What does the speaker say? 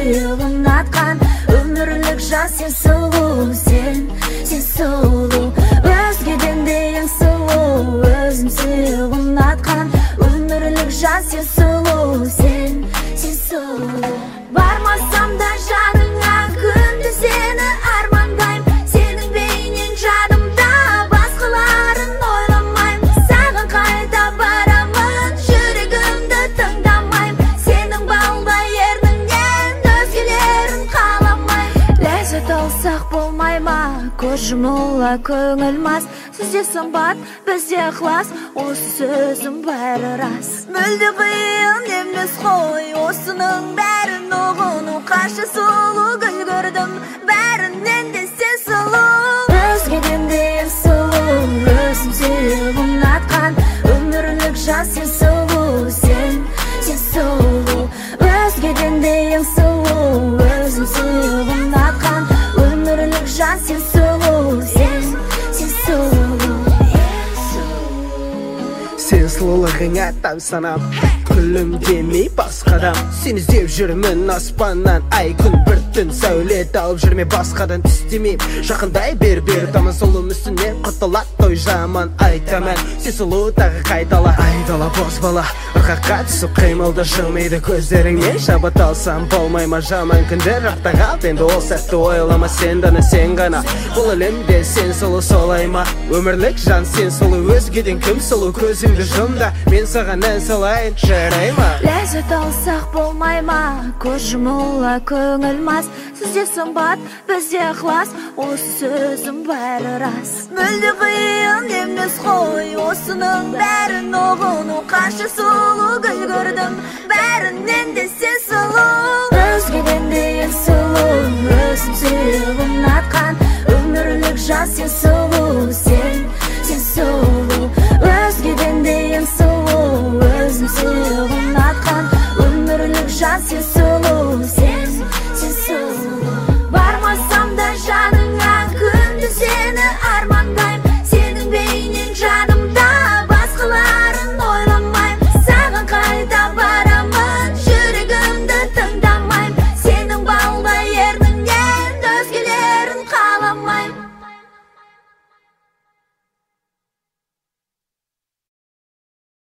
сыйлығын атқан, өмірлік жан сен сұлу, сен сұлу. Өзгеден де ең сұлу, өзім сыйлығын атқан, өмірлік жан сен сұлу, сен сұлу. Бармасам да жаныңа күнде сені армандаймын, сенің бейнең жадымда, басқаларын ойламаймын. Саған қайта барамын, жүрегімді тыңдамаймын, сенің балдай ерніңнен өзгелерін қаламаймын. Ләззат алсақ болмай ма, көз жұмыла көңіл мас, сізде сымбат, бізде ықылас, осы сөзім бәрі рас. Мүлде қиын емес қой, осының бәрін ұғыну, қанша сұлу гүл көрдім, бәрінен де сен сұлу. Өзгеден де ең сұлу, өзім сыйлығын атқан, өмірлік жан сен сұлу, сен сұлу. Өзгеден де ең сұлу, өзім сыйлығын атқан, өмірлік жан сен сұлу, сен сұлу. Сен сұлулығыңа таң санап, күлім демей басқадан, сен іздеп жүрмін аспаннан, ай күн бір түн сәулет алып жүрме басқадан түстемейм. Жақындай бер тамын сұлу мүсіне, құтылат той жаман айтаман. Сен сұлу тағы қайтала, айдала бос бала, ырқаққа түсіп қимылды жылмейді көздеріңнен. Шабыт алсам болмай ма жаман күндер, артта қалып енді ол сәтті ойлама, сен дана сен ғана, бұл әлемде сен сұлу солай ма? Өмірлік жан сен сұлу, өзгеден кім сұлу, көзіңді жұмда, мен саған ән салайын, жарай ма? Ләззат алсақ болмай ма, көз жұмыла көңіл мас, сізде сымбат, бізде ықылас, осы сөзім бәрі рас. Мүлде қиын емес қой, осының бәрін ұғыну, қанша сұлу гүл көрдім, бәрінен де сен сұлу. Өзгеден де ең сұлу, өзім сыйлығын атқан, өмірлік жан сен сұлу.